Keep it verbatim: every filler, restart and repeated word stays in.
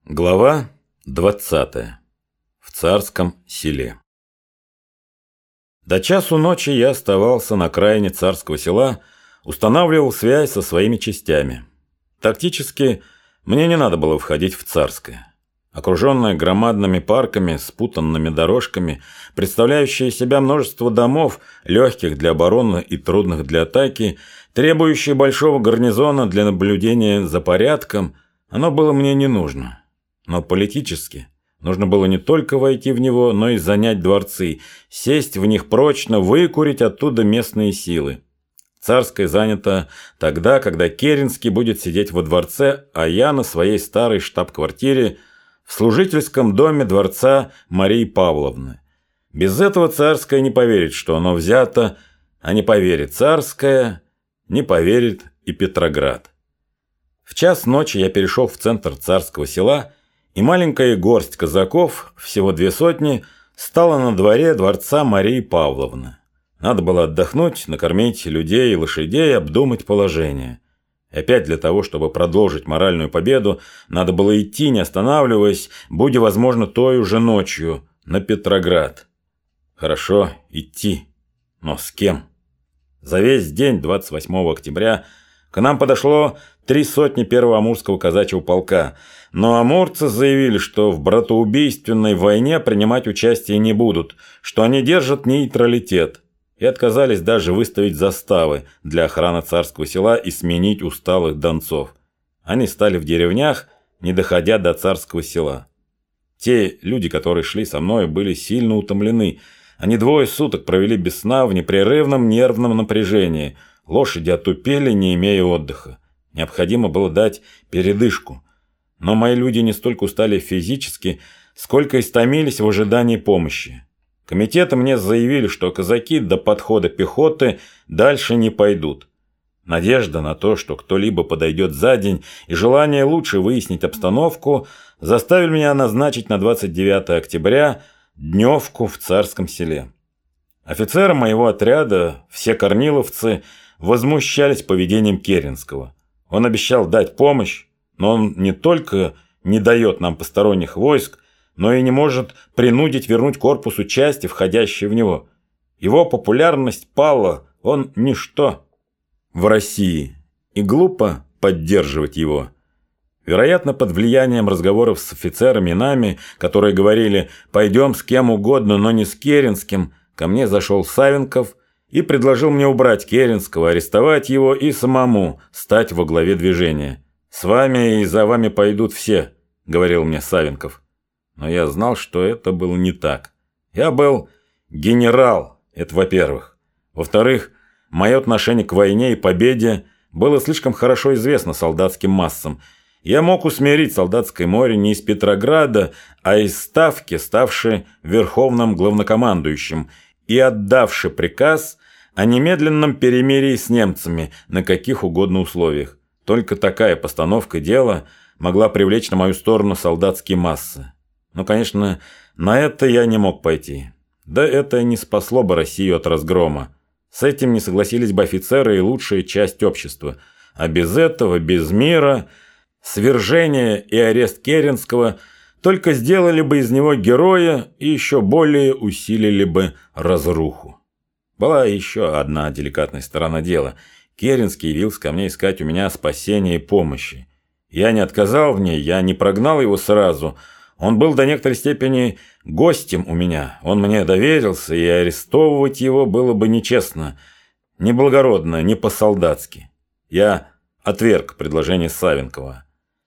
Глава двадцатая. В царском селе. До часу ночи я оставался на окраине царского села, устанавливал связь со своими частями. Тактически мне не надо было входить в царское. Окруженное громадными парками, спутанными дорожками, представляющее себя множество домов, легких для обороны и трудных для атаки, требующее большого гарнизона для наблюдения за порядком, оно было мне не нужно. Но политически нужно было не только войти в него, но и занять дворцы, сесть в них прочно, выкурить оттуда местные силы. Царское занято тогда, когда Керенский будет сидеть во дворце, а я на своей старой штаб-квартире в служительском доме дворца Марии Павловны. Без этого Царское не поверит, что оно взято, а не поверит Царское, не поверит и Петроград. В час ночи я перешел в центр царского села, и маленькая горсть казаков, всего две сотни, стала на дворе дворца Марии Павловны. Надо было отдохнуть, накормить людей и лошадей, обдумать положение. И опять для того, чтобы продолжить моральную победу, надо было идти, не останавливаясь, будь возможно той уже ночью, на Петроград. Хорошо, идти. Но с кем? За весь день двадцать восьмого октября к нам подошло три сотни первого амурского казачьего полка, но амурцы заявили, что в братоубийственной войне принимать участие не будут, что они держат нейтралитет, и отказались даже выставить заставы для охраны царского села и сменить усталых донцов. Они стали в деревнях, не доходя до царского села. Те люди, которые шли со мной, были сильно утомлены. Они двое суток провели без сна в непрерывном нервном напряжении. Лошади отупели, не имея отдыха. Необходимо было дать передышку. Но мои люди не столько устали физически, сколько истомились в ожидании помощи. Комитеты мне заявили, что казаки до подхода пехоты дальше не пойдут. Надежда на то, что кто-либо подойдет за день, и желание лучше выяснить обстановку заставили меня назначить на двадцать девятое октября дневку в царском селе. Офицеры моего отряда, все корниловцы, возмущались поведением Керенского. Он обещал дать помощь, но он не только не дает нам посторонних войск, но и не может принудить вернуть корпусу части, входящие в него. Его популярность пала, он ничто в России, и глупо поддерживать его. Вероятно, под влиянием разговоров с офицерами и нами, которые говорили «пойдем с кем угодно, но не с Керенским», ко мне зашел Савенков и предложил мне убрать Керенского, арестовать его и самому стать во главе движения. «С вами и за вами пойдут все», — говорил мне Савенков. Но я знал, что это было не так. Я был генерал, это во-первых. Во-вторых, мое отношение к войне и победе было слишком хорошо известно солдатским массам. Я мог усмирить солдатское море не из Петрограда, а из Ставки, ставшей верховным главнокомандующим, и отдавший приказ о немедленном перемирии с немцами на каких угодно условиях. Только такая постановка дела могла привлечь на мою сторону солдатские массы. Но, конечно, на это я не мог пойти. Да это не спасло бы Россию от разгрома. С этим не согласились бы офицеры и лучшая часть общества. А без этого, без мира, свержение и арест Керенского только сделали бы из него героя и еще более усилили бы разруху. Была еще одна деликатная сторона дела. Керенский явился ко мне искать у меня спасения и помощи. Я не отказал в ней, я не прогнал его сразу. Он был до некоторой степени гостем у меня. Он мне доверился, и арестовывать его было бы нечестно, неблагородно, не по-солдатски. Я отверг предложение Савенкова.